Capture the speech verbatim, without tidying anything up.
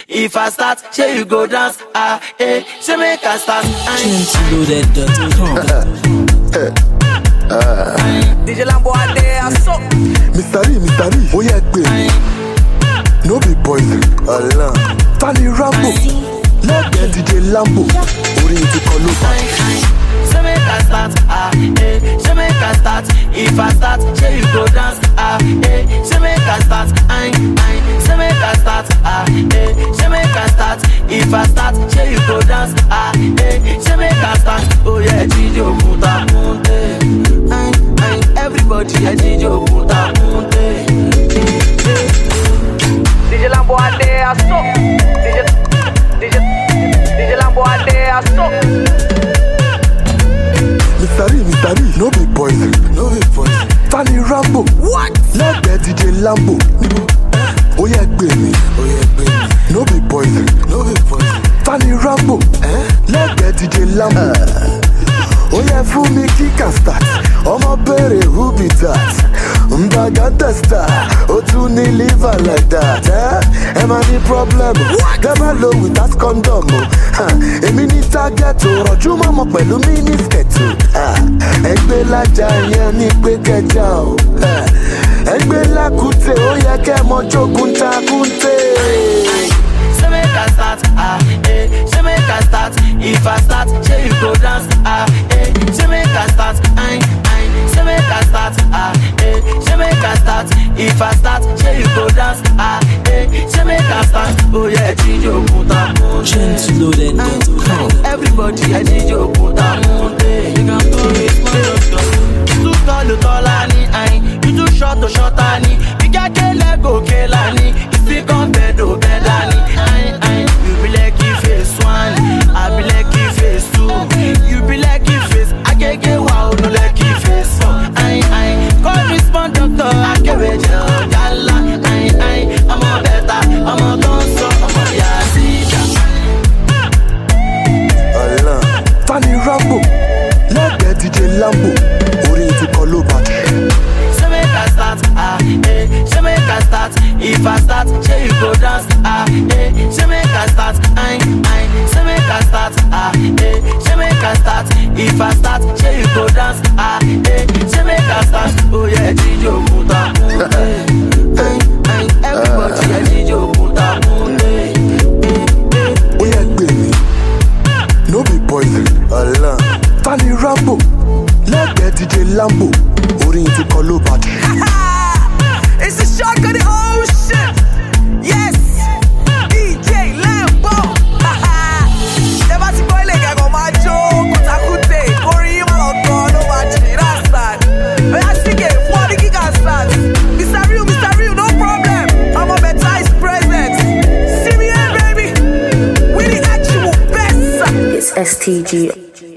If I start, say you go dance. Ah, eh, say make I start. Tunesloaded dot com. D J Lambo a day a so. Mister Lee, Mister Lee, oh yeah, baby. No be poison, Allah. Tani Rambo, let get D J Lambo. Ori to Koloba. Say make I start, ah, eh, say make I start. If I start, say you go dance, ah, eh, say make I start, aye, aye. Say make I start, ah, eh, say make I start. If I start, say you go dance, ah, eh, say make I start. Oh yeah, D J Okunta Kunte, aye, aye. Everybody, yeah, D J Okunta Kunte. D J Lambo a day a so. D J, D J, D J Lambo a day a so. Mister Lee, Mister Lee, no be poison, no be poison. Tani Rambo, what? Let get D J Lambo. Oh yeah, baby, oh yeah, baby. No be poison, no be poison. Tani Rambo, eh? Let get D J Lambo. Uh. Oh yeah, fool me kick and start. Oh my baby, who be that? Mba got the star. Oh, to me liver like that, eh? Am I the problem? Never low with that condom. Ha, a mini target to Roju mama pẹ̀lú mini sketch. Ah, egbe la jaya ni pe keja o. Egbe la kute o ye ke mo jogun ta kunte. Say make I start, ah, eh, say make I start. If I start, say you go dance, ah, eh, say make I start, aye, aye. Say make I start, ah, eh, say make I start. If I start, say you go dance, ah, eh, say make I start. Oh yeah, D J Okunta Kunte. Tunesloaded dot com. Everybody, yeah, D J Okunta Kunte. You can call me too tall to tallani, aye. You too short to shortani. You got ke lego kelani. You still come bedo bedani. You be like you face one, I be like you face two. You be like you face, I get get wow, no like you face four. I I call me spon doctor, I get with you, gala. I I I'm a better, I'm a gonzo, I'm a yazida. Allah, Tani Rambo, let get D J Lambo. Ori to Koloba. Say make I start, ah, eh, say make I start. If I start, say you go dance, ah, eh, say make I start, aye, aye. Say make I start, ah, eh, say make I start. If I start, say you go dance, ah, eh, say make I start. Oh yeah, D J Okunta Kunte, aye, aye. Everybody, yeah, D J Okunta Kunte. Oh yeah, baby, no be poison, Allah. Tani Rambo, let get D J Lambo. Ori to Koloba. It's a shark of the ocean. Yes, D J Lambo. Never see boy like I go my joke. Kota kute, Kori ima logo no machi rastan. But I sing it for the gig and start. Mister Real, Mister Real, no problem. I'm a better is present. See me here, baby. We the actual best. It's S T G.